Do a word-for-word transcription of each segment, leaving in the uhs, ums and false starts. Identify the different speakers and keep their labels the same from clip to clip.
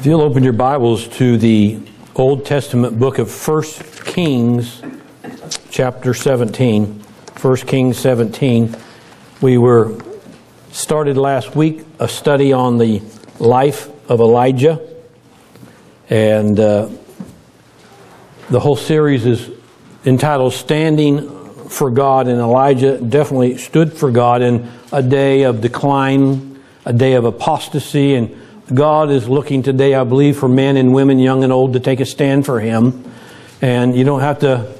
Speaker 1: If you'll open your Bibles to the Old Testament book of First Kings, chapter seventeen. First Kings seventeen. We were started last week a study on the life of Elijah, and uh, the whole series is entitled Standing for God, and Elijah definitely stood for God in a day of decline, a day of apostasy, and God is looking today, I believe, for men and women, young and old, to take a stand for Him. And you don't have to,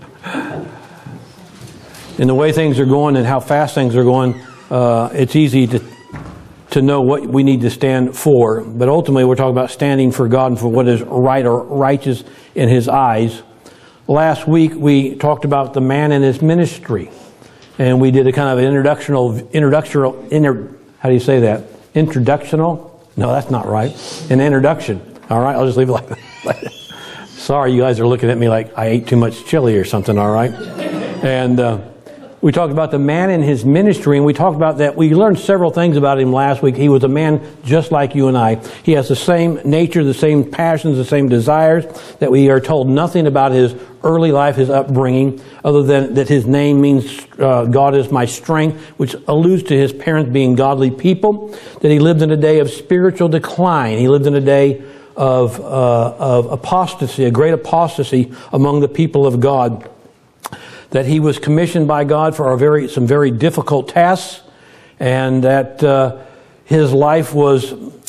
Speaker 1: in the way things are going and how fast things are going, uh, it's easy to to know what we need to stand for. But ultimately, we're talking about standing for God and for what is right or righteous in His eyes. Last week, we talked about the man and his ministry. And we did a kind of an introductional, introductional, inter, how do you say that? Introductional? No, that's not right. An introduction. All right, I'll just leave it like that. Sorry, you guys are looking at me like I ate too much chili or something, all right? And uh, we talked about the man and his ministry, and we talked about that. We learned several things about him last week. He was a man just like you and I. He has the same nature, the same passions, the same desires, that we are told nothing about his early life, his upbringing, other than that his name means uh, God is my strength, which alludes to his parents being godly people, that he lived in a day of spiritual decline. He lived in a day of, uh, of apostasy, a great apostasy among the people of God, that he was commissioned by God for a very, some very difficult tasks, and that uh, his life was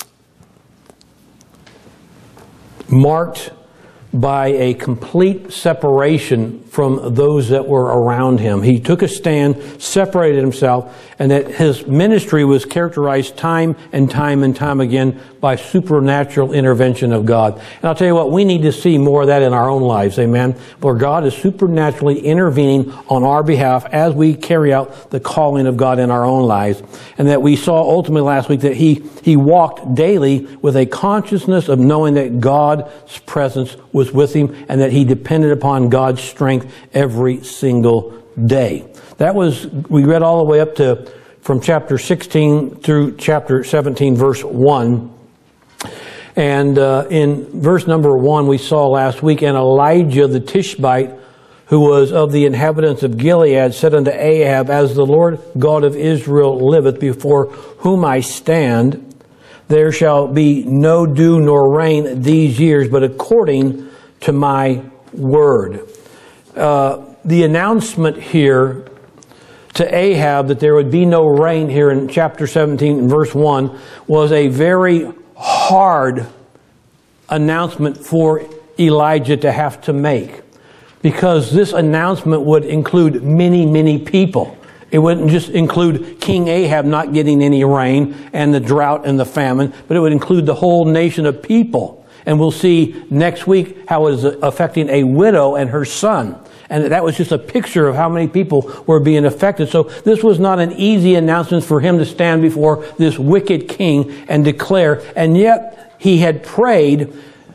Speaker 1: marked by a complete separation from those that were around him. He took a stand, separated himself, and that his ministry was characterized time and time and time again by supernatural intervention of God. And I'll tell you what, we need to see more of that in our own lives, amen, where God is supernaturally intervening on our behalf as we carry out the calling of God in our own lives. And that we saw ultimately last week that he, he walked daily with a consciousness of knowing that God's presence was with him and that he depended upon God's strength every single day. That was, we read all the way up to, from chapter sixteen through chapter seventeen, verse one. And uh, in verse number one, we saw last week, and Elijah the Tishbite, who was of the inhabitants of Gilead, said unto Ahab, As the Lord God of Israel liveth, before whom I stand, there shall be no dew nor rain these years, but according to my word. Uh, the announcement here to Ahab that there would be no rain here in chapter seventeen, verse one, was a very hard announcement for Elijah to have to make, because this announcement would include many, many people. It wouldn't just include King Ahab not getting any rain and the drought and the famine, but it would include the whole nation of people. And we'll see next week how it is affecting a widow and her son. And that was just a picture of how many people were being affected. So this was not an easy announcement for him to stand before this wicked king and declare. And yet he had prayed.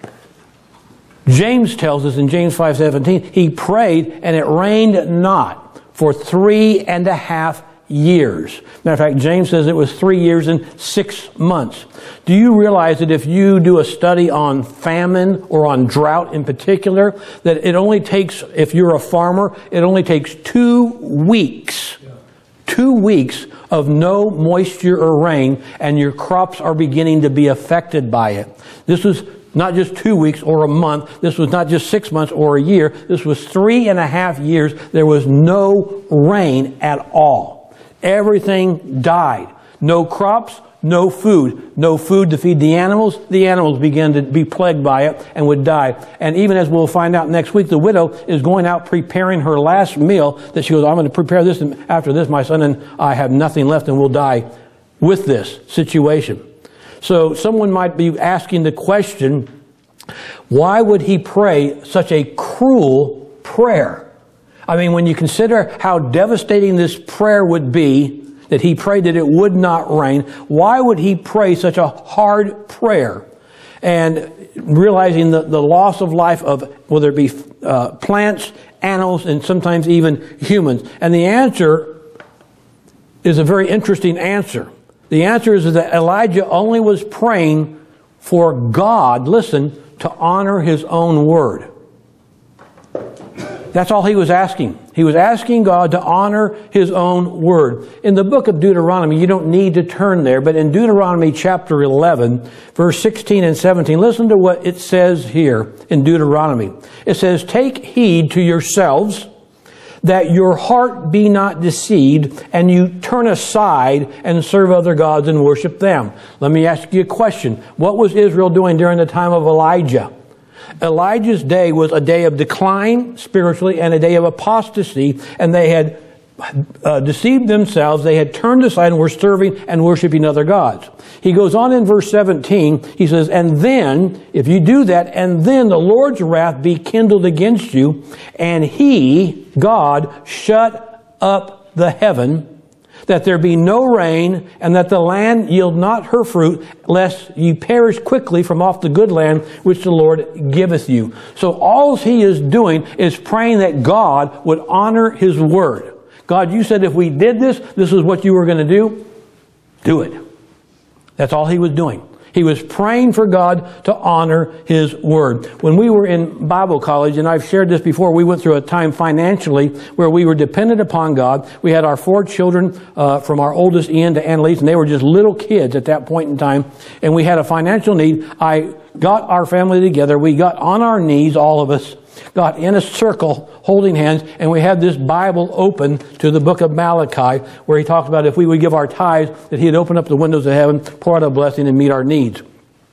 Speaker 1: James tells us in James five seventeen, he prayed and it rained not for three and a half years. Matter of fact, James says it was three years and six months. Do you realize that if you do a study on famine or on drought in particular, that it only takes, if you're a farmer, it only takes two weeks, two weeks of no moisture or rain, and your crops are beginning to be affected by it. This was not just two weeks or a month. This was not just six months or a year. This was three and a half years. There was no rain at all. Everything died. No crops, no food. No food to feed the animals. The animals began to be plagued by it and would die. And even as we'll find out next week, the widow is going out preparing her last meal, that she goes, I'm going to prepare this, and after this my son and I have nothing left and will die with this situation. So someone might be asking the question, why would he pray such a cruel prayer? I mean, when you consider how devastating this prayer would be, that he prayed that it would not rain, why would he pray such a hard prayer? And realizing the, the loss of life of, whether it be uh, plants, animals, and sometimes even humans. And the answer is a very interesting answer. The answer is that Elijah only was praying for God, listen, to honor His own word. That's all he was asking. He was asking God to honor His own word. In the book of Deuteronomy, you don't need to turn there, but in Deuteronomy chapter eleven, verse sixteen and seventeen, listen to what it says here in Deuteronomy. It says, "Take heed to yourselves that your heart be not deceived, and you turn aside and serve other gods and worship them." Let me ask you a question. What was Israel doing during the time of Elijah? Elijah's day was a day of decline spiritually and a day of apostasy, and they had uh, deceived themselves. They had turned aside and were serving and worshiping other gods. He goes on in verse seventeen, he says, "And then, if you do that, and then the Lord's wrath be kindled against you, and He, God, shut up the heaven, that there be no rain, and that the land yield not her fruit, lest ye perish quickly from off the good land which the Lord giveth you." So all he is doing is praying that God would honor His word. God, you said if we did this, this is what you were going to do. Do it. That's all he was doing. He was praying for God to honor His word. When we were in Bible college, and I've shared this before, we went through a time financially where we were dependent upon God. We had our four children, uh, from our oldest Ian to Annalise, and they were just little kids at that point in time. And we had a financial need. I got our family together. We got on our knees, all of us, got in a circle holding hands, and we had this Bible open to the book of Malachi, where he talks about if we would give our tithes, that He'd open up the windows of heaven, pour out a blessing, and meet our needs.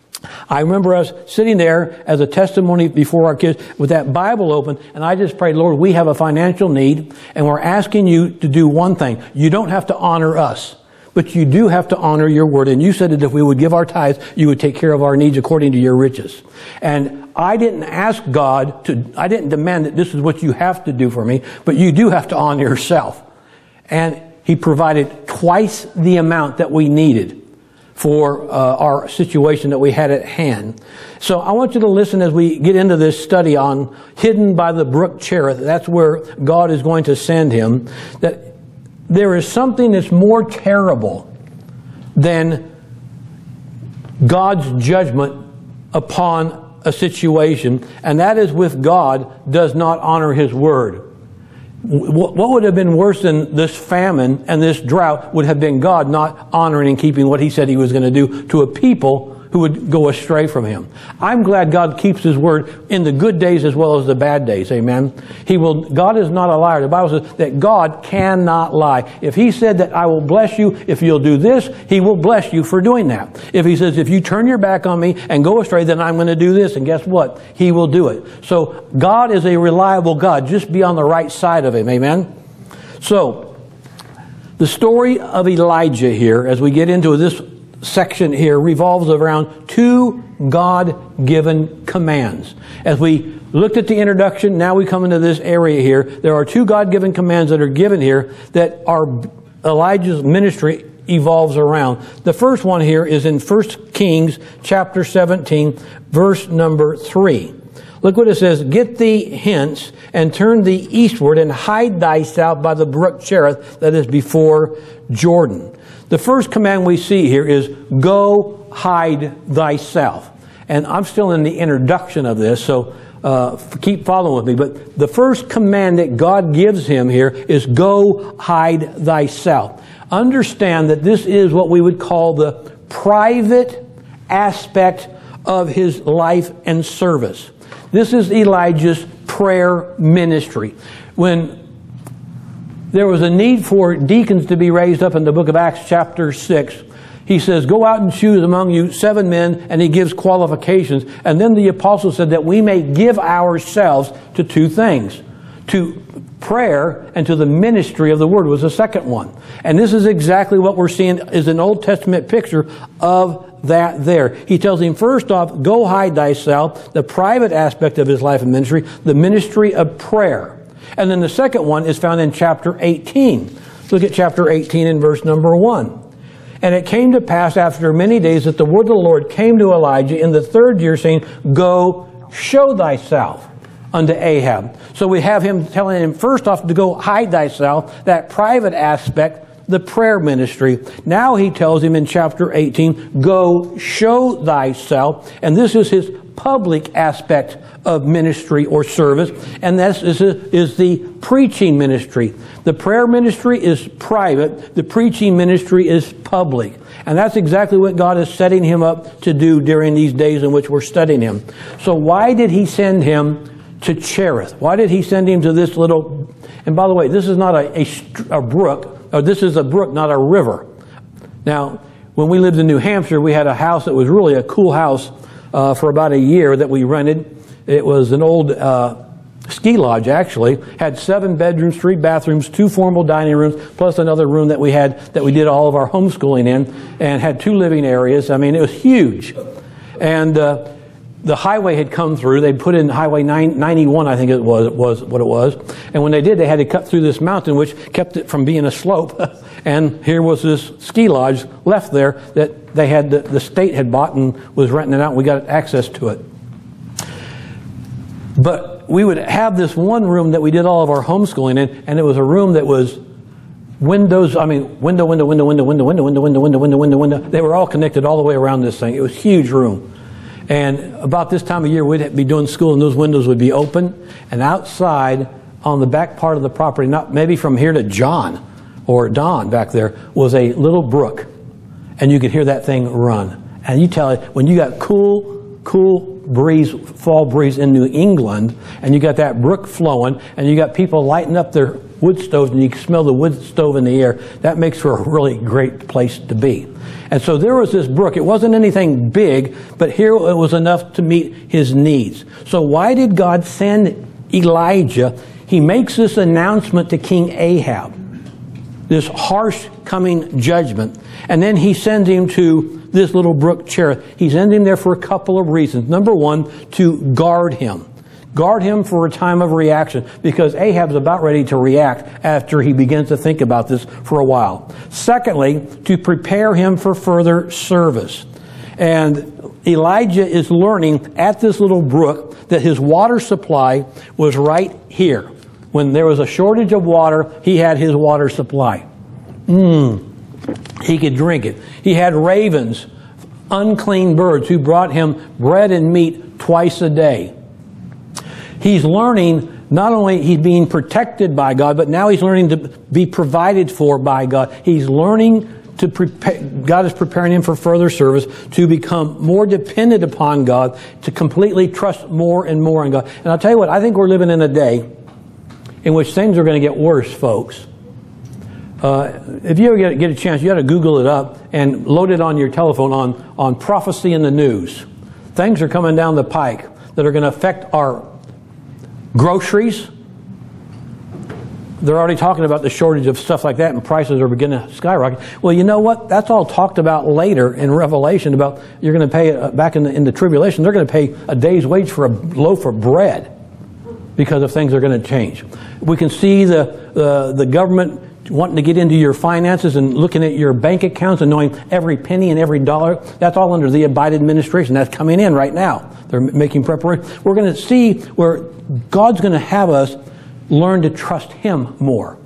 Speaker 1: I remember us sitting there as a testimony before our kids with that Bible open, and I just prayed, Lord, we have a financial need, and we're asking you to do one thing. You don't have to honor us, but you do have to honor your word. And you said that if we would give our tithes, you would take care of our needs according to your riches. And I didn't ask God to, I didn't demand that this is what you have to do for me, but you do have to honor yourself. And He provided twice the amount that we needed for uh, our situation that we had at hand. So I want you to listen as we get into this study on hidden by the brook Cherith. That's where God is going to send him. That there is something that's more terrible than God's judgment upon a situation, and that is with God does not honor His word. What would have been worse than this famine and this drought would have been God not honoring and keeping what He said He was going to do to a people who would go astray from Him. I'm glad God keeps His word in the good days as well as the bad days. Amen. He will. God is not a liar. The Bible says that God cannot lie. If He said that I will bless you if you'll do this, He will bless you for doing that. If He says if you turn your back on me and go astray, then I'm going to do this. And guess what? He will do it. So God is a reliable God. Just be on the right side of Him. Amen. So the story of Elijah here, as we get into this section here, revolves around two God-given commands. As we looked at the introduction, now we come into this area here. There are two God-given commands that are given here that our Elijah's ministry evolves around. The first one here is in First Kings chapter seventeen, verse number three. Look what it says, "Get thee hence, and turn thee eastward, and hide thyself by the brook Cherith that is before Jordan." The first command we see here is, go hide thyself. And I'm still in the introduction of this, so uh, keep following with me. But the first command that God gives him here is, go hide thyself. Understand that this is what we would call the private aspect of his life and service. This is Elijah's prayer ministry. When there was a need for deacons to be raised up in the book of Acts chapter six, he says, go out and choose among you seven men, and he gives qualifications. And then the apostle said that we may give ourselves to two things. To prayer and to the ministry of the word was the second one. And this is exactly what we're seeing is an Old Testament picture of that there. He tells him, first off, go hide thyself, the private aspect of his life and ministry, the ministry of prayer. And then the second one is found in chapter eighteen. Look at chapter eighteen and verse number one. "And it came to pass after many days that the word of the Lord came to Elijah in the third year, saying, Go, show thyself unto Ahab." So we have him telling him first off to go hide thyself, that private aspect the prayer ministry. Now he tells him in chapter eighteen, go show thyself. And this is his public aspect of ministry or service. And this is, is the preaching ministry. The prayer ministry is private. The preaching ministry is public. And that's exactly what God is setting him up to do during these days in which we're studying him. So why did he send him to Cherith? Why did he send him to this little... And by the way, this is not a, a, a brook. Or this is a brook, not a river. Now, when we lived in New Hampshire, we had a house that was really a cool house uh, for about a year that we rented. It was an old uh, ski lodge, actually. Had seven bedrooms, three bathrooms, two formal dining rooms, plus another room that we had that we did all of our homeschooling in, and had two living areas. I mean, it was huge. And uh, the highway had come through. They'd put in Highway ninety-one, I think it was, was what it was. And when they did, they had to cut through this mountain, which kept it from being a slope. And here was this ski lodge left there that they had, the, the state had bought and was renting it out, and we got access to it. But we would have this one room that we did all of our homeschooling in, and it was a room that was windows, I mean, window, window, window, window, window, window, window, window, window, window, window, window. They were all connected all the way around this thing. It was a huge room. And about this time of year, we'd be doing school, and those windows would be open. And outside, on the back part of the property, not maybe from here to John or Don back there, was a little brook. And you could hear that thing run. And you tell it, when you got cool, cool breeze, fall breeze in New England, and you got that brook flowing, and you got people lighting up their wood stoves, and you can smell the wood stove in the air, that makes for a really great place to be. And so there was this brook. It wasn't anything big, but here it was enough to meet his needs. So why did God send Elijah? He makes this announcement to King Ahab, this harsh coming judgment, and then he sends him to this little brook Cherith. He sends him there for a couple of reasons. Number one, to guard him. Guard him for a time of reaction, because Ahab's about ready to react after he begins to think about this for a while. Secondly, to prepare him for further service. And Elijah is learning at this little brook that his water supply was right here. When there was a shortage of water, he had his water supply. Mm. He could drink it. He had ravens, unclean birds, who brought him bread and meat twice a day. He's learning, not only he's being protected by God, but now he's learning to be provided for by God. He's learning to prepare, God is preparing him for further service, to become more dependent upon God, to completely trust more and more in God. And I'll tell you what, I think we're living in a day in which things are going to get worse, folks. Uh, if you ever get, get a chance, you got to Google it up and load it on your telephone on, on prophecy in the news. Things are coming down the pike that are going to affect our groceries. They're already talking about the shortage of stuff like that, and prices are beginning to skyrocket. Well, you know what? That's all talked about later in Revelation about you're going to pay, uh, back in the, in the tribulation, they're going to pay a day's wage for a loaf of bread because of things are going to change. We can see the, uh, the government wanting to get into your finances and looking at your bank accounts and knowing every penny and every dollar. That's all under the Biden administration. That's coming in right now. They're making preparation. We're going to see where God's going to have us learn to trust Him more.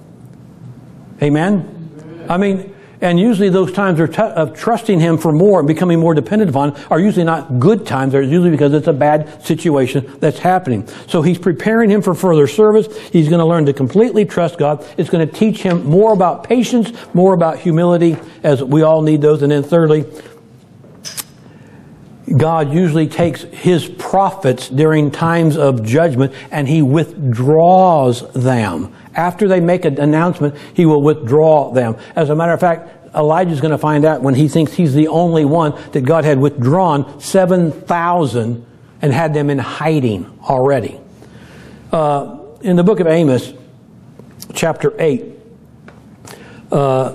Speaker 1: Amen? I mean, and usually those times of, t- of trusting Him for more and becoming more dependent upon are usually not good times. They're usually because it's a bad situation that's happening. So He's preparing him for further service. He's going to learn to completely trust God. It's going to teach him more about patience, more about humility, as we all need those. And then thirdly, God usually takes His prophets during times of judgment and He withdraws them. After they make an announcement, He will withdraw them. As a matter of fact, Elijah's going to find out when he thinks he's the only one that God had withdrawn seven thousand and had them in hiding already. Uh, in the book of Amos, chapter eight, uh,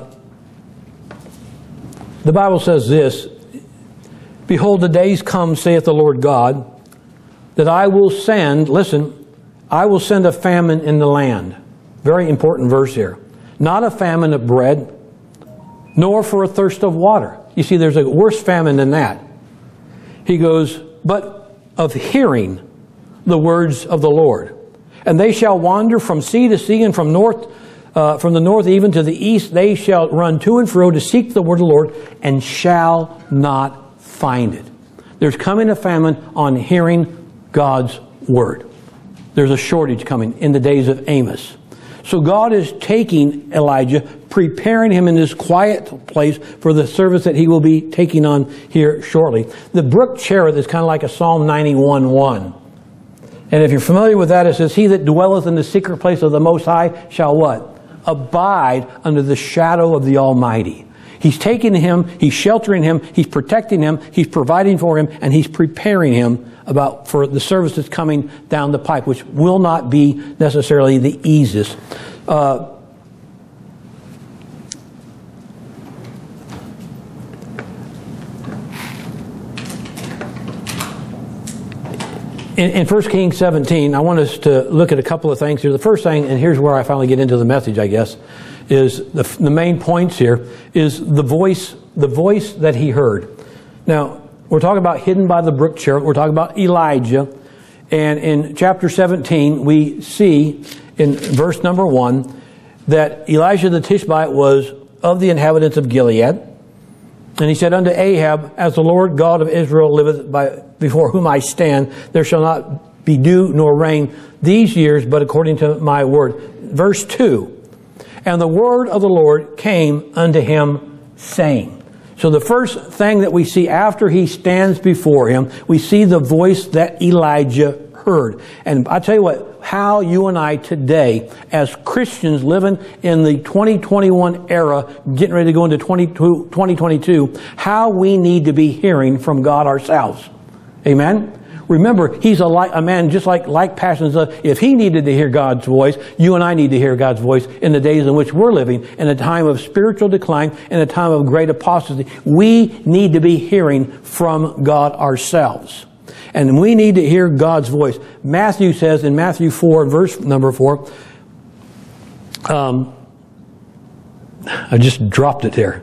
Speaker 1: the Bible says this, "Behold, the days come, saith the Lord God, that I will send," listen, "I will send a famine in the land." Very important verse here. "Not a famine of bread, nor for a thirst of water." You see, there's a worse famine than that. He goes, "But of hearing the words of the Lord. And they shall wander from sea to sea and from north uh, from the north even to the east, they shall run to and fro to seek the word of the Lord, and shall not find it. There's coming a famine on hearing God's word. There's a shortage coming in the days of Amos. So God is taking Elijah, preparing him in this quiet place for the service that he will be taking on here shortly. The brook Cherith is kind of like a Psalm ninety-one one. And if you're familiar with that, it says, he that dwelleth in the secret place of the Most High shall what? Abide under the shadow of the Almighty. He's taking him, he's sheltering him, he's protecting him, he's providing for him, and he's preparing him about for the service that's coming down the pipe, which will not be necessarily the easiest. Uh, in, in First Kings seventeen, I want us to look at a couple of things here. The first thing, and here's where I finally get into the message, I guess, is the, the main points here is the voice, the voice that he heard. Now, we're talking about hidden by the brook Cherith. We're talking about Elijah. And in chapter seventeen, we see in verse number one that Elijah the Tishbite was of the inhabitants of Gilead. And he said unto Ahab, as the Lord God of Israel liveth by, before whom I stand, there shall not be dew nor rain these years, but according to my word. Verse two, and the word of the Lord came unto him, saying. So the first thing that we see after he stands before him, we see the voice that Elijah heard. And I tell you what, how you and I today, as Christians living in the twenty twenty-one era, getting ready to go into twenty twenty-two, how we need to be hearing from God ourselves. Amen? Remember, he's a, like, a man just like, like passions. If he needed to hear God's voice, you and I need to hear God's voice in the days in which we're living, in a time of spiritual decline, in a time of great apostasy. We need to be hearing from God ourselves. And we need to hear God's voice. Matthew says in Matthew four, verse number four, um, I just dropped it here.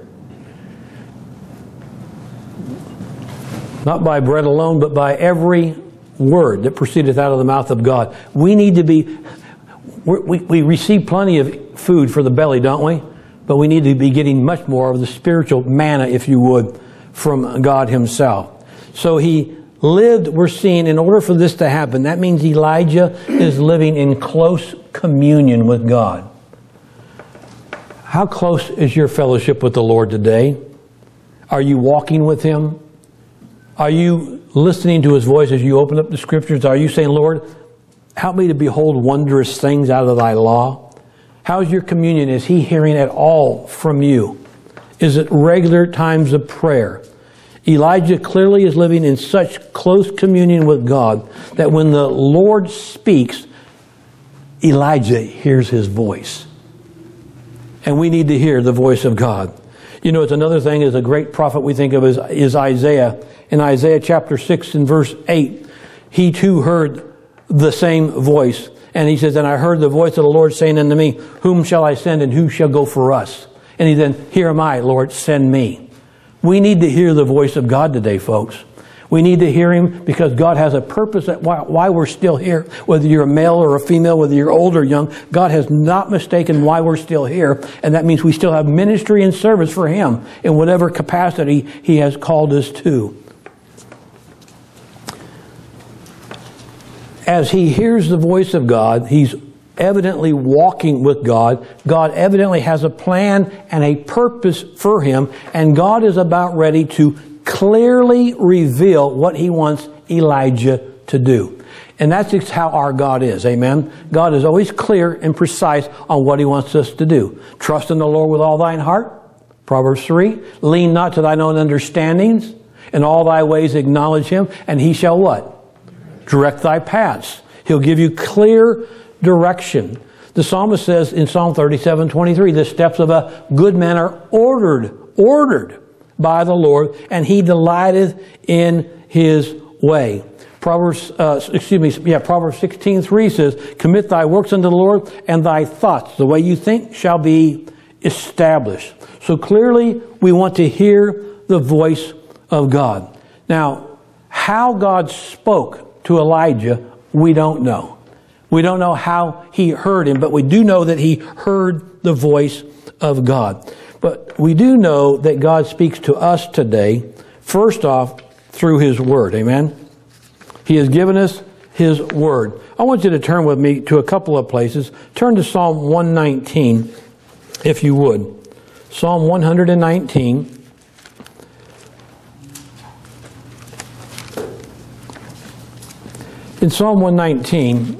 Speaker 1: Not by bread alone, but by every word that proceedeth out of the mouth of God. We need to be, we, we receive plenty of food for the belly, don't we? But we need to be getting much more of the spiritual manna, if you would, from God himself. So he lived, we're seeing, in order for this to happen, that means Elijah is living in close communion with God. How close is your fellowship with the Lord today? Are you walking with him? Are you listening to his voice as you open up the scriptures? Are you saying, Lord, help me to behold wondrous things out of thy law? How's your communion? Is he hearing at all from you? Is it regular times of prayer? Elijah clearly is living in such close communion with God that when the Lord speaks, Elijah hears his voice. And we need to hear the voice of God. You know, it's another thing, is a great prophet we think of as is Isaiah. In Isaiah chapter six and verse eight, he too heard the same voice. And he says, and I heard the voice of the Lord saying unto me, whom shall I send and who shall go for us? And he then, here am I, Lord, send me. We need to hear the voice of God today, folks. We need to hear him because God has a purpose that why, why we're still here. Whether you're a male or a female, whether you're old or young, God has not mistaken why we're still here. And that means we still have ministry and service for him in whatever capacity he has called us to. As he hears the voice of God, he's evidently walking with God. God evidently has a plan and a purpose for him. And God is about ready to clearly reveal what he wants Elijah to do. And that's just how our God is. Amen. God is always clear and precise on what he wants us to do. Trust in the Lord with all thine heart. Proverbs three. Lean not to thine own understandings. In all thy ways acknowledge him. And he shall what? Direct thy paths. He'll give you clear direction. The psalmist says in Psalm thirty-seven twenty-three, the steps of a good man are ordered, ordered by the Lord, and he delighteth in his way. Proverbs, uh, excuse me, yeah, Proverbs sixteen three says, commit thy works unto the Lord, and thy thoughts, the way you think, shall be established. So clearly, we want to hear the voice of God. Now, how God spoke to Elijah, we don't know. We don't know how he heard him, but we do know that he heard the voice of God. But we do know that God speaks to us today, first off, through his word. Amen? He has given us his word. I want you to turn with me to a couple of places. Turn to Psalm one nineteen, if you would. Psalm one nineteen. In Psalm one nineteen,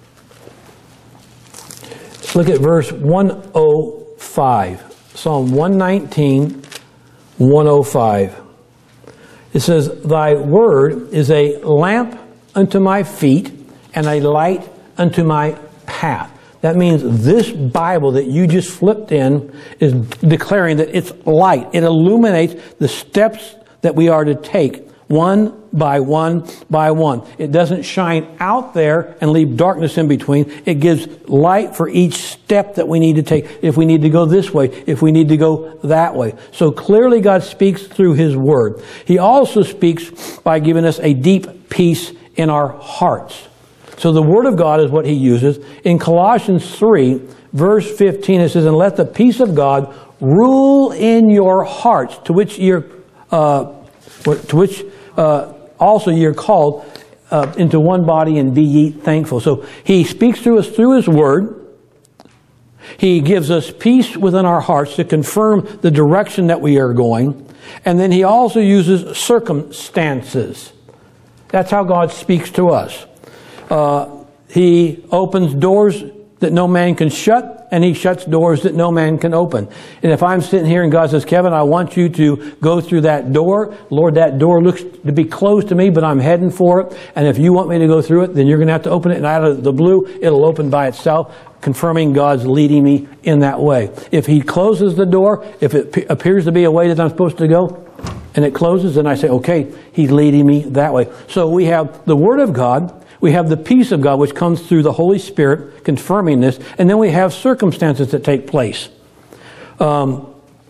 Speaker 1: look at verse one oh five. Psalm one nineteen, one oh five. It says, "Thy word is a lamp unto my feet and a light unto my path." That means this Bible that you just flipped in is declaring that it's light. It illuminates the steps that we are to take, one by one by one. It doesn't shine out there and leave darkness in between. It gives light for each step that we need to take. If we need to go this way, if we need to go that way. So clearly God speaks through his word. He also speaks by giving us a deep peace in our hearts. So the word of God is what he uses. In Colossians three, verse fifteen, it says, "And let the peace of God rule in your hearts, to which you're, uh, to which uh, also you're called uh, into one body, and be ye thankful." So he speaks to us through his word. He gives us peace within our hearts to confirm the direction that we are going. And then he also uses circumstances. That's how God speaks to us. Uh, he opens doors that no man can shut, and he shuts doors that no man can open. And if I'm sitting here and God says, "Kevin, I want you to go through that door. Lord, that door looks to be closed to me, but I'm heading for it. And if you want me to go through it, then you're going to have to open it. And out of the blue, it'll open by itself," confirming God's leading me in that way. If he closes the door, if it p- appears to be a way that I'm supposed to go, and it closes, then I say, okay, he's leading me that way. So we have the Word of God. We have the peace of God, which comes through the Holy Spirit, confirming this. And then we have circumstances that take place. Um,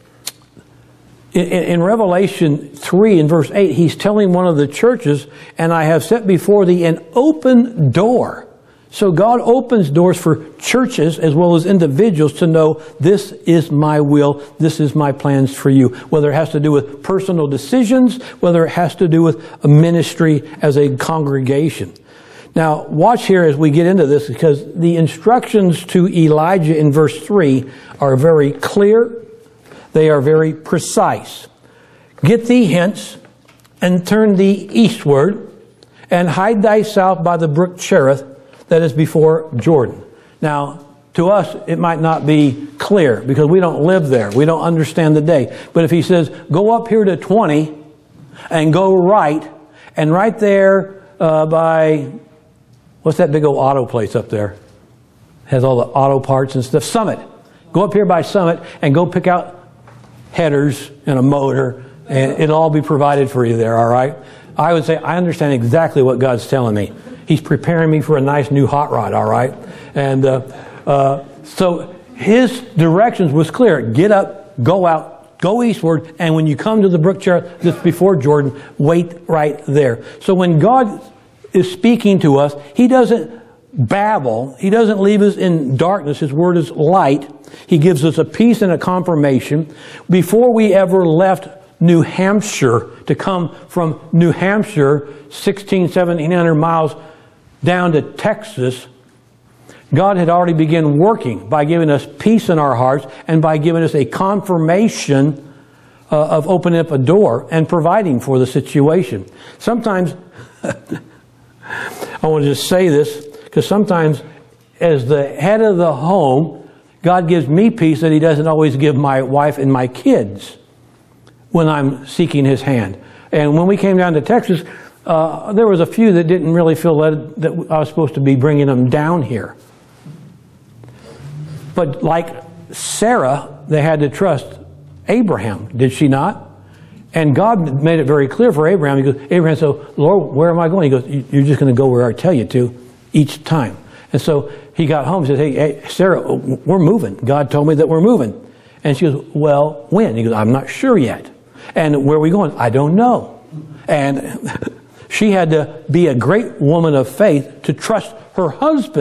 Speaker 1: in, in Revelation three, in verse eight, he's telling one of the churches, "And I have set before thee an open door." So God opens doors for churches as well as individuals to know, this is my will, this is my plans for you. Whether it has to do with personal decisions, whether it has to do with a ministry as a congregation. Now, watch here as we get into this, because the instructions to Elijah in verse three are very clear. They are very precise. "Get thee hence, and turn thee eastward, and hide thyself by the brook Cherith, that is before Jordan." Now, to us, it might not be clear, because we don't live there. We don't understand the day. But if he says, "Go up here to twenty, and go right, and right there uh, by..." What's that big old auto place up there? Has all the auto parts and stuff. Summit. Go up here by Summit and go pick out headers and a motor, and it'll all be provided for you there, all right? I would say, I understand exactly what God's telling me. He's preparing me for a nice new hot rod, all right? And uh, uh, so his directions was clear. Get up, go out, go eastward, and when you come to the brook Cherith that's before Jordan, wait right there. So when God is speaking to us, he doesn't babble. He doesn't leave us in darkness. His word is light. He gives us a peace and a confirmation. Before we ever left New Hampshire to come from New Hampshire, sixteen, seventeen hundred miles down to Texas, God had already begun working by giving us peace in our hearts and by giving us a confirmation uh, of opening up a door and providing for the situation. Sometimes I want to just say this, because sometimes as the head of the home, God gives me peace that he doesn't always give my wife and my kids when I'm seeking his hand. And when we came down to Texas, uh, there was a few that didn't really feel that, that I was supposed to be bringing them down here. But like Sarah, they had to trust Abraham, did she not? And God made it very clear for Abraham. He goes, Abraham said, "Lord, where am I going?" He goes, "You're just going to go where I tell you to each time." And so he got home and said, hey, hey, Sarah, we're moving. God told me that we're moving. And she goes, "Well, when?" He goes, "I'm not sure yet." "And where are we going?" "I don't know." And she had to be a great woman of faith to trust her husband's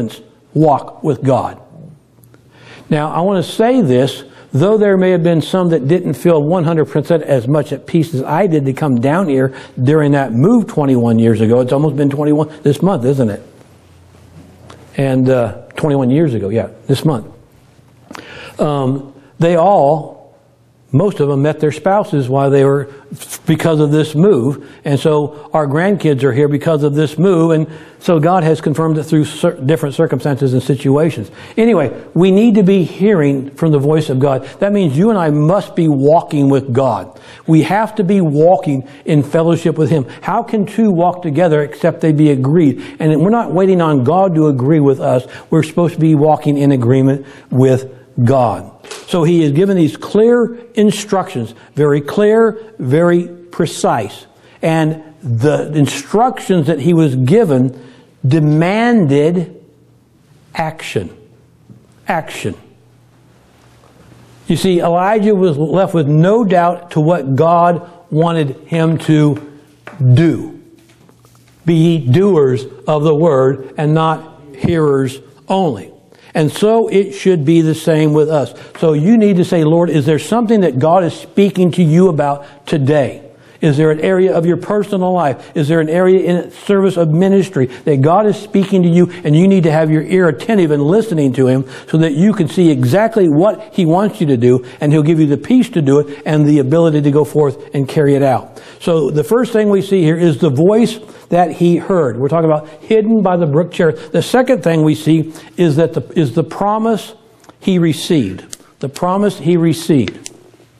Speaker 1: walk with God. Now, I want to say this, though there may have been some that didn't feel one hundred percent as much at peace as I did to come down here during that move twenty-one years ago. It's almost been twenty-one this month, isn't it? And uh, twenty-one years ago, yeah, this month. Um, they all, most of them met their spouses while they were, because of this move. And so our grandkids are here because of this move. And so God has confirmed it through cer- different circumstances and situations. Anyway, we need to be hearing from the voice of God. That means you and I must be walking with God. We have to be walking in fellowship with Him. How can two walk together except they be agreed? And we're not waiting on God to agree with us. We're supposed to be walking in agreement with God. So He has given these clear instructions, very clear, very precise. And the instructions that He was given demanded action. Action. You see, Elijah was left with no doubt to what God wanted him to do. Be ye doers of the word and not hearers only. And so it should be the same with us. So you need to say, Lord, is there something that God is speaking to you about today? Is there an area of your personal life? Is there an area in service of ministry that God is speaking to you and you need to have your ear attentive and listening to Him so that you can see exactly what He wants you to do, and He'll give you the peace to do it and the ability to go forth and carry it out. So the first thing we see here is the voice that he heard. We're talking about hidden by the brook Cherith. The second thing we see is that the, is the promise he received. The promise he received.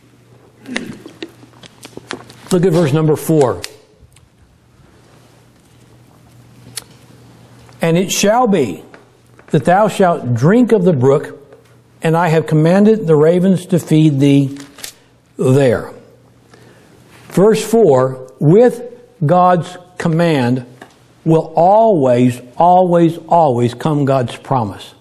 Speaker 1: Look at verse number four. And it shall be that thou shalt drink of the brook, and I have commanded the ravens to feed thee there. Verse four, with God's command will always, always, always come God's promise.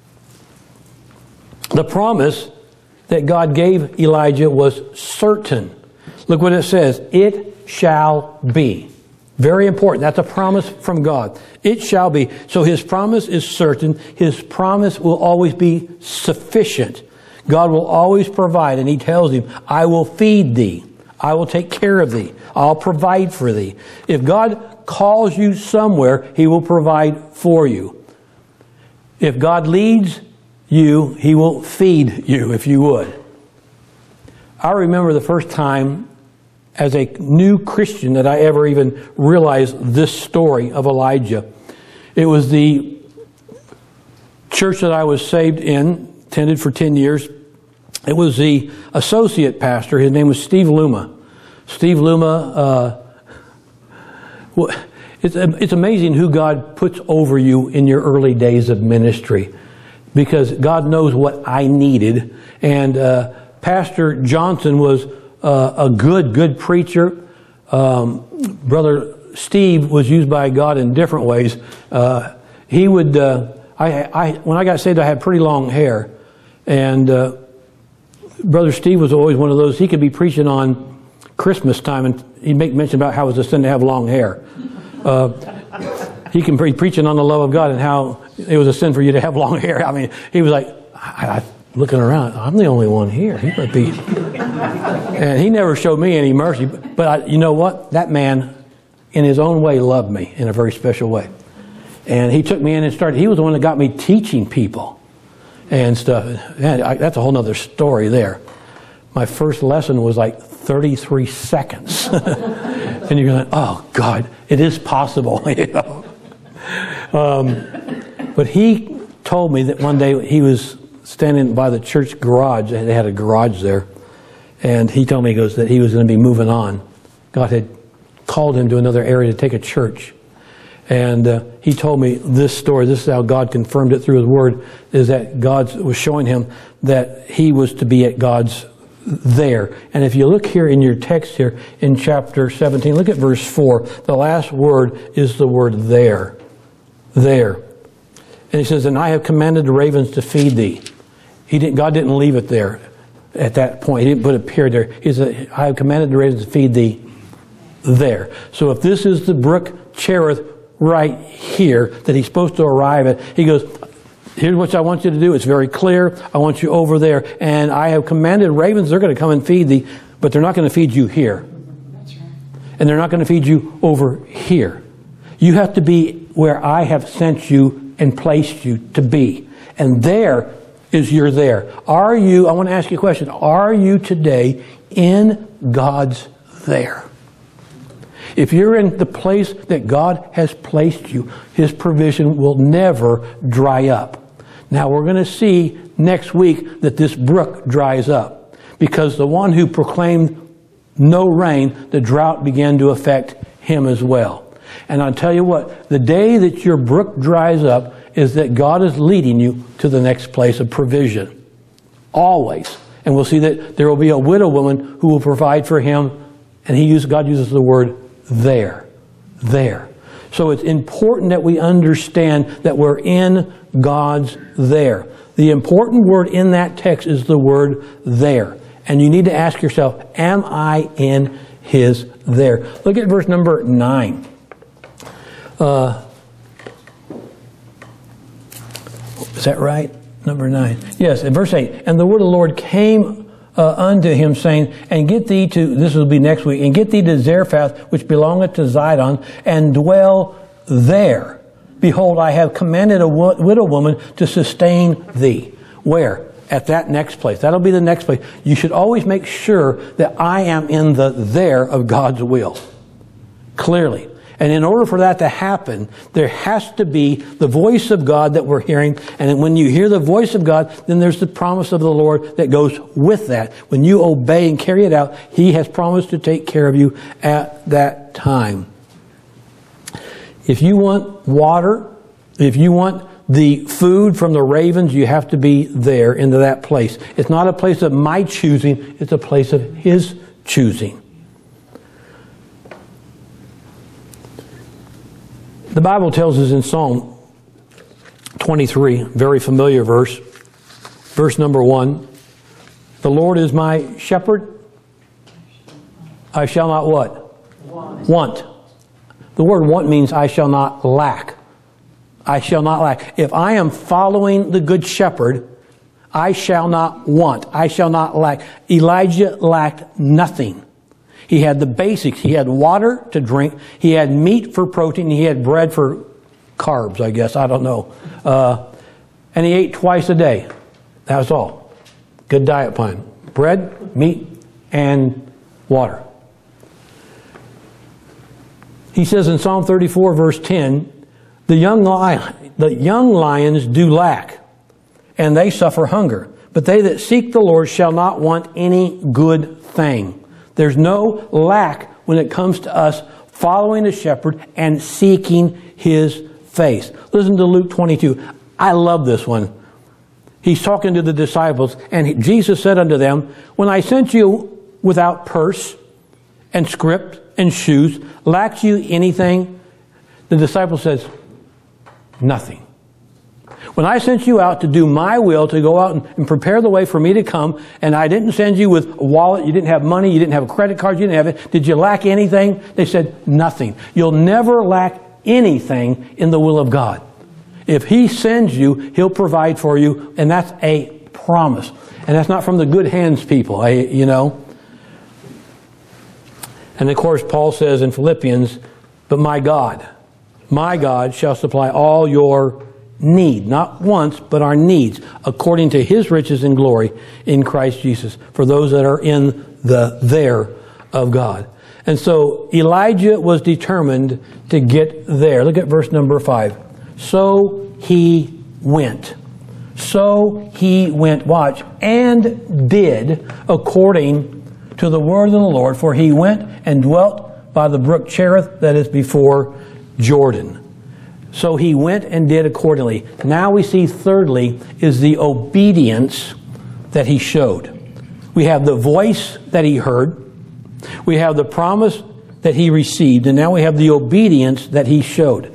Speaker 1: The promise that God gave Elijah was certain. Look what it says. It shall be. Very important. That's a promise from God. It shall be. So His promise is certain. His promise will always be sufficient. God will always provide. And He tells him, I will feed thee. I will take care of thee. I'll provide for thee. If God calls you somewhere, He will provide for you. If God leads you, He will feed you, if you would. I remember the first time as a new Christian that I ever even realized this story of Elijah. It was the church that I was saved in, attended for ten years. It was the associate pastor. His name was Steve Luma. Steve Luma, uh, it's, it's amazing who God puts over you in your early days of ministry, because God knows what I needed. And uh, Pastor Johnson was uh, a good, good preacher. Um, Brother Steve was used by God in different ways. Uh, he would, uh, I, I, when I got saved, I had pretty long hair. And uh, Brother Steve was always one of those, he could be preaching on Christmas time and he'd make mention about how it was a sin to have long hair. Uh, he can be preaching on the love of God and how it was a sin for you to have long hair. I mean, he was like, I, I, looking around, I'm the only one here. He might be. And he never showed me any mercy. But I, you know what? That man, in his own way, loved me in a very special way. And he took me in and started, he was the one that got me teaching people and stuff. And I, that's a whole other story there. My first lesson was like thirty-three seconds. And you're going, oh, God, it is possible. You know? um, but he told me that one day he was standing by the church garage. They had a garage there. And he told me, he goes, that he was going to be moving on. God had called him to another area to take a church. And uh, he told me this story. This is how God confirmed it through His Word, is that God was showing him that he was to be at God's there. And if you look here in your text here in chapter seventeen, look at verse four. The last word is the word there. There. And he says, and I have commanded the ravens to feed thee. He didn't, God didn't leave it there at that point. He didn't put a period there. He said, I have commanded the ravens to feed thee there. So if this is the brook Cherith right here that he's supposed to arrive at, he goes, Here's what I want you to do. It's very clear. I want you over there. And I have commanded ravens, they're going to come and feed thee, but they're not going to feed you here.
Speaker 2: That's right.
Speaker 1: And they're not going to feed you over here. You have to be where I have sent you and placed you to be. And there is your there. Are you, I want to ask you a question, are you today in God's there? If you're in the place that God has placed you, His provision will never dry up. Now we're going to see next week that this brook dries up, because the one who proclaimed no rain, the drought began to affect him as well. And I'll tell you what, the day that your brook dries up is that God is leading you to the next place of provision. Always. And we'll see that there will be a widow woman who will provide for him, and he uses, God uses the word there. There. So it's important that we understand that we're in God's there. The important word in that text is the word there. And you need to ask yourself, am I in His there? Look at verse number nine. Uh, is that right? Number nine. Yes, in verse eight. And the word of the Lord came Uh, unto him, saying, and get thee to, this will be next week, and get thee to Zarephath, which belongeth to Zidon, and dwell there. Behold, I have commanded a widow woman to sustain thee. Where? At that next place. That'll be the next place. You should always make sure that I am in the there of God's will. Clearly. And in order for that to happen, there has to be the voice of God that we're hearing. And when you hear the voice of God, then there's the promise of the Lord that goes with that. When you obey and carry it out, He has promised to take care of you at that time. If you want water, if you want the food from the ravens, you have to be there into that place. It's not a place of my choosing, it's a place of His choosing. The Bible tells us in Psalm twenty-three, very familiar verse, verse number one, the Lord is my shepherd, I shall not what? Want. Want. The word want means I shall not lack. I shall not lack. If I am following the good shepherd, I shall not want. I shall not lack. Elijah lacked nothing. He had the basics. He had water to drink. He had meat for protein. He had bread for carbs, I guess. I don't know. Uh, and he ate twice a day. That was all. Good diet plan. Bread, meat, and water. He says in Psalm thirty-four, verse ten, the young, lion, the young lions do lack, and they suffer hunger. But they that seek the Lord shall not want any good thing. There's no lack when it comes to us following the shepherd and seeking His face. Listen to Luke twenty-two. I love this one. He's talking to the disciples, and Jesus said unto them, when I sent you without purse and scrip and shoes, lacked you anything? The disciple says, nothing. When I sent you out to do my will, to go out and, and prepare the way for me to come, and I didn't send you with a wallet, you didn't have money, you didn't have a credit card, you didn't have it, did you lack anything? They said, nothing. You'll never lack anything in the will of God. If He sends you, He'll provide for you, and that's a promise. And that's not from the good hands people, I, you know. And of course, Paul says in Philippians, but my God, my God shall supply all your need, not wants, but our needs, according to His riches and glory in Christ Jesus, for those that are in the there of God. And so Elijah was determined to get there. Look at verse number five. So he went. So he went, watch, and did according to the word of the Lord, for he went and dwelt by the brook Cherith that is before Jordan. So he went and did accordingly. Now we see thirdly is the obedience that he showed. We have the voice that he heard. We have the promise that he received. And now we have the obedience that he showed.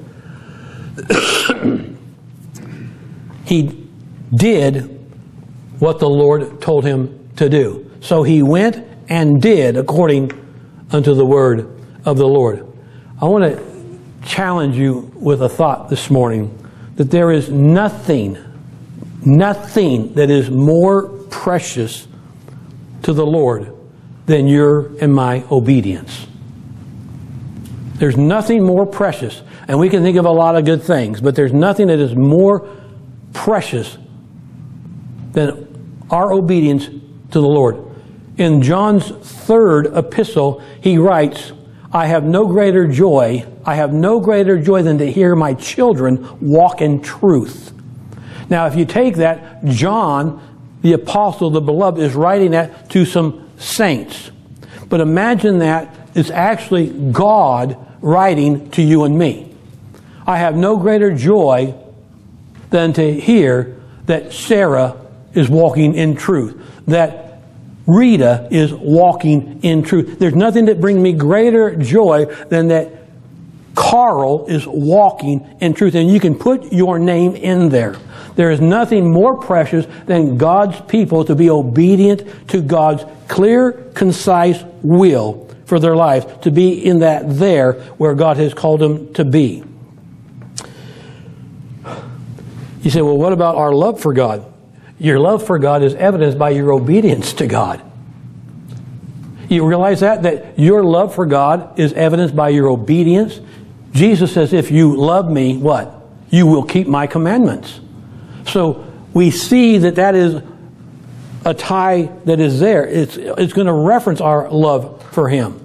Speaker 1: He did what the Lord told him to do. So he went and did according unto the word of the Lord. I want to challenge you with a thought this morning that there is nothing, nothing that is more precious to the Lord than your and my obedience. There's nothing more precious. And we can think of a lot of good things, but there's nothing that is more precious than our obedience to the Lord. In John's third epistle, he writes, I have no greater joy, I have no greater joy than to hear my children walk in truth. Now, if you take that, John, the apostle, the beloved, is writing that to some saints. But imagine that it's actually God writing to you and me. I have no greater joy than to hear that Sarah is walking in truth, that Rita is walking in truth. There's nothing that brings me greater joy than that Carl is walking in truth. And you can put your name in there. There is nothing more precious than God's people to be obedient to God's clear, concise will for their lives, to be in that there where God has called them to be. You say, well, what about our love for God? Your love for God is evidenced by your obedience to God. You realize that? That your love for God is evidenced by your obedience. Jesus says, if you love me, what? You will keep my commandments. So we see that that is a tie that is there. It's, it's going to reference our love for Him.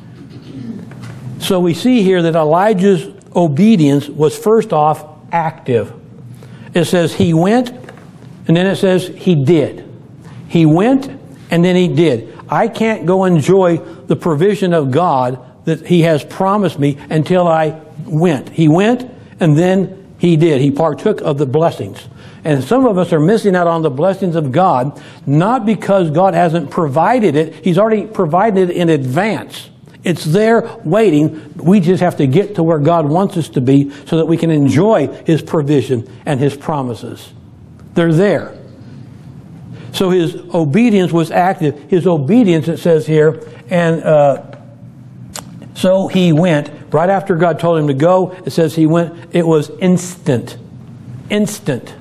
Speaker 1: So we see here that Elijah's obedience was first off active. It says he went, and then it says he did. He went, and then he did. I can't go enjoy the provision of God that He has promised me until I went. He went, and then he did. He partook of the blessings. And some of us are missing out on the blessings of God, not because God hasn't provided it. He's already provided it in advance. It's there waiting. We just have to get to where God wants us to be so that we can enjoy His provision and His promises. They're there. So his obedience was active. His obedience, it says here, and uh, so he went. Right after God told him to go, it says he went. It was instant. Instant.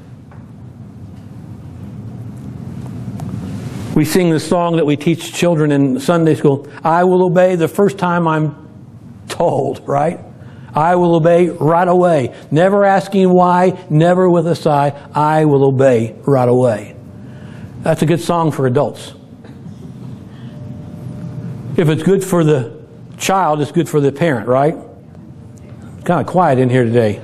Speaker 1: We sing the song that we teach children in Sunday school. I will obey the first time I'm told, right? I will obey right away. Never asking why, never with a sigh. I will obey right away. That's a good song for adults. If it's good for the child, it's good for the parent, right? It's kind of quiet in here today.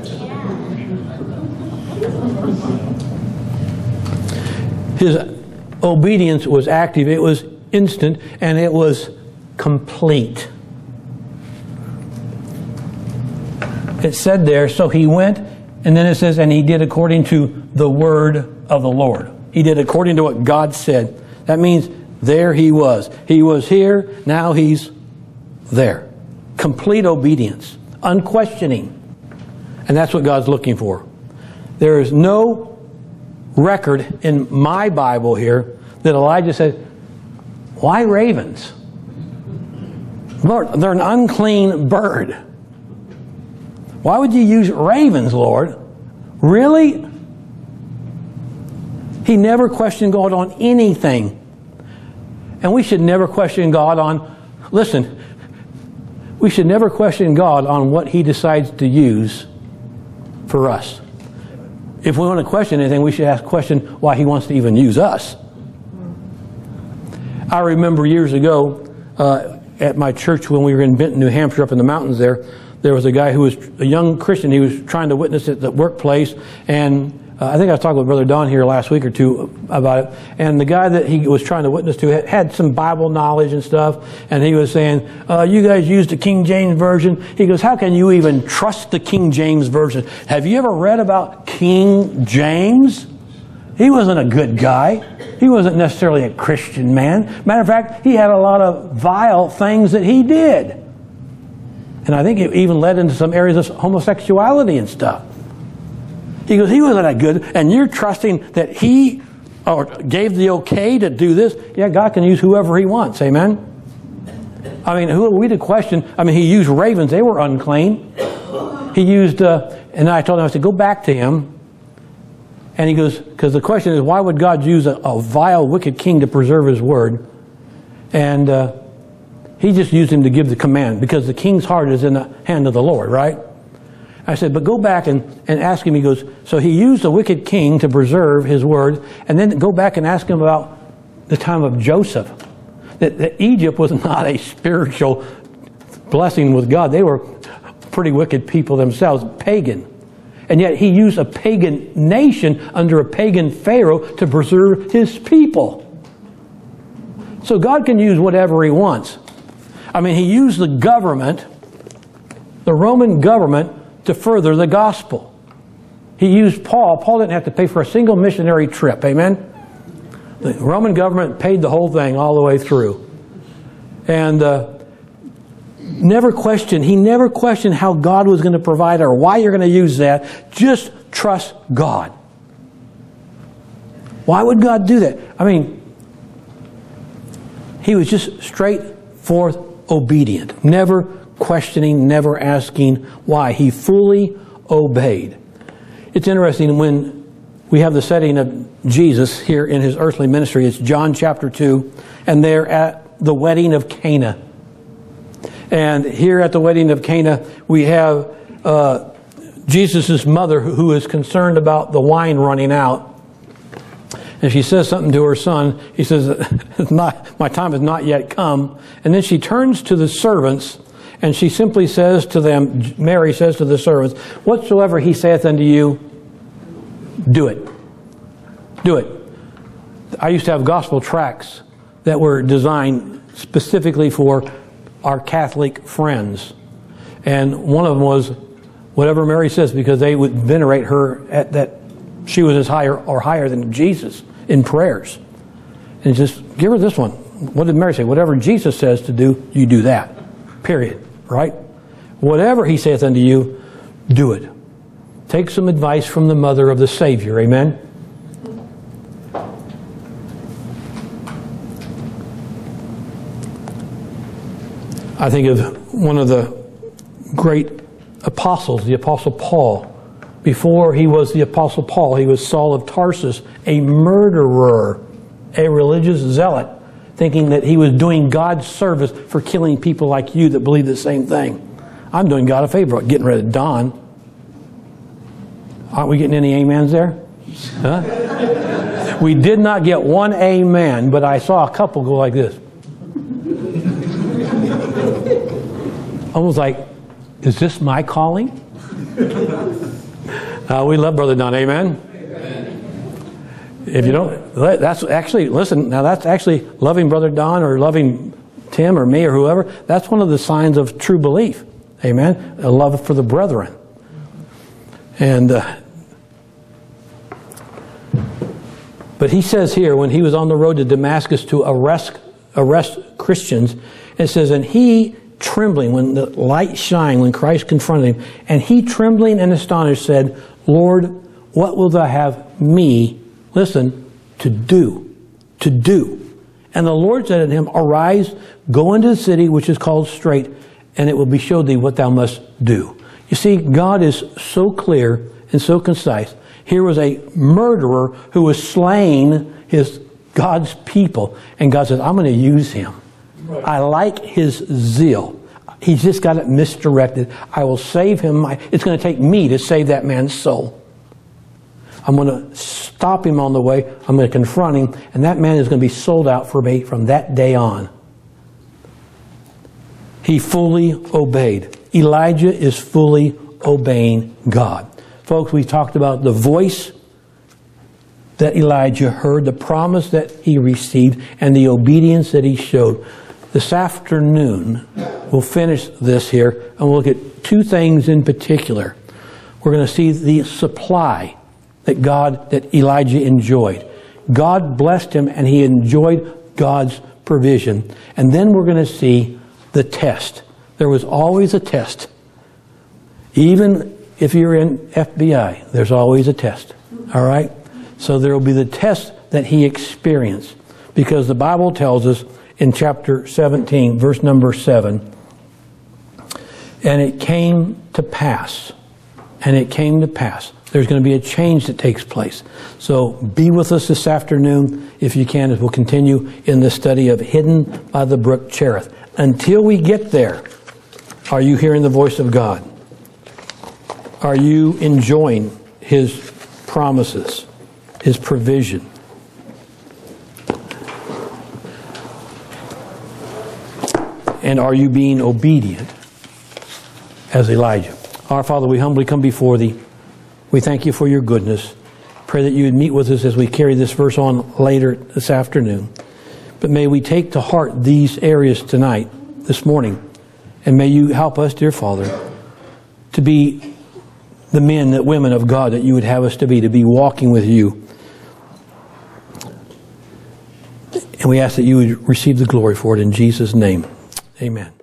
Speaker 1: His obedience was active, it was instant, and it was complete. It said there, so he went, and then it says, and he did according to the word of the Lord. He did according to what God said. That means there he was. He was here, now he's there. Complete obedience, unquestioning. And that's what God's looking for. There is no record in my Bible here that Elijah said, why ravens? Lord, they're an unclean bird. Why would you use ravens, Lord? Really? He never questioned God on anything. And we should never question God on, listen, we should never question God on what He decides to use for us. If we want to question anything, we should ask question why He wants to even use us. I remember years ago uh, at my church when we were in Benton, New Hampshire, up in the mountains there, there was a guy who was a young Christian. He was trying to witness at the workplace, and uh, I think I was talking with Brother Don here last week or two about it. And the guy that he was trying to witness to had, had some Bible knowledge and stuff, and he was saying, uh, you guys use the King James Version. He goes, how can you even trust the King James Version? Have you ever read about King James? He wasn't a good guy. He wasn't necessarily a Christian man. Matter of fact, he had a lot of vile things that he did. And I think it even led into some areas of homosexuality and stuff. He goes, he wasn't that good, and you're trusting that he or gave the okay to do this? Yeah, God can use whoever He wants, amen? I mean, who are we to question? I mean, He used ravens. They were unclean. He used, uh, and I told him, I said, go back to him And he goes, because the question is, why would God use a, a vile, wicked king to preserve his word? And uh, he just used him to give the command, because the king's heart is in the hand of the Lord, right? I said, but go back and, and ask him. He goes, so he used a wicked king to preserve his word, and then go back and ask him about the time of Joseph. That, that Egypt was not a spiritual blessing with God. They were pretty wicked people themselves, pagan. And yet he used a pagan nation under a pagan Pharaoh to preserve his people. So God can use whatever he wants. I mean, he used the government, the Roman government, to further the gospel. He used Paul. Paul didn't have to pay for a single missionary trip. Amen? The Roman government paid the whole thing all the way through. And uh, never questioned, he never questioned how God was going to provide or why you're going to use that. Just trust God. Why would God do that? I mean, he was just straightforward obedient. Never questioning, never asking why. He fully obeyed. It's interesting when we have the setting of Jesus here in his earthly ministry. It's John chapter two, and they're at the wedding of Cana. And here at the wedding of Cana, we have uh, Jesus' mother who is concerned about the wine running out. And she says something to her son. He says, it's not, my time has not yet come. And then she turns to the servants, and she simply says to them, Mary says to the servants, whatsoever he saith unto you, do it. Do it. I used to have gospel tracts that were designed specifically for our Catholic friends. And one of them was, whatever Mary says, because they would venerate her at that she was as higher or higher than Jesus in prayers. And just give her this one. What did Mary say? Whatever Jesus says to do, you do that. Period. Right? Whatever he saith unto you, do it. Take some advice from the mother of the Savior. Amen? I think of one of the great apostles, the Apostle Paul. Before he was the Apostle Paul, he was Saul of Tarsus, a murderer, a religious zealot, thinking that he was doing God's service for killing people like you that believe the same thing. I'm doing God a favor, getting rid of Don. Aren't we getting any amens there? Huh? We did not get one amen, but I saw a couple go like this. Almost like, is this my calling? Uh, we love Brother Don, amen? Amen? If you don't, that's actually, listen, now that's actually loving Brother Don or loving Tim or me or whoever. That's one of the signs of true belief, amen? A love for the brethren. And, uh, but he says here, when he was on the road to Damascus to arrest, arrest Christians, it says, and he trembling, when the light shined, when Christ confronted him, and he trembling and astonished said, Lord, what wilt thou have me, listen, to do? To do. And the Lord said unto him, arise, go into the city which is called Straight, and it will be showed thee what thou must do. You see, God is so clear and so concise. Here was a murderer who was slaying his God's people, and God says, I'm going to use him. Right. I like his zeal. He's just got it misdirected. I will save him. It's going to take me to save that man's soul. I'm going to stop him on the way. I'm going to confront him, and that man is going to be sold out for me from that day on. He fully obeyed. Elijah is fully obeying God. Folks, we talked about the voice that Elijah heard, the promise that he received, and the obedience that he showed. This afternoon, we'll finish this here, and we'll look at two things in particular. We're going to see the supply that God, that Elijah enjoyed. God blessed him, and he enjoyed God's provision. And then we're going to see the test. There was always a test. Even if you're in F B I, there's always a test. All right? So there will be the test that he experienced. Because the Bible tells us in chapter seventeen, verse number seven, and it came to pass, and it came to pass. There's going to be a change that takes place. So be with us this afternoon, if you can, as we'll continue in the study of Hidden by the Brook Cherith. Until we get there, are you hearing the voice of God? Are you enjoying His promises, His provision? And are you being obedient as Elijah? Our Father, we humbly come before Thee. We thank You for Your goodness. Pray that You would meet with us as we carry this verse on later this afternoon. But may we take to heart these areas tonight, this morning, and may You help us, dear Father, to be the men, the women of God that You would have us to be, to be walking with You. And we ask that You would receive the glory for it in Jesus' name. Amen.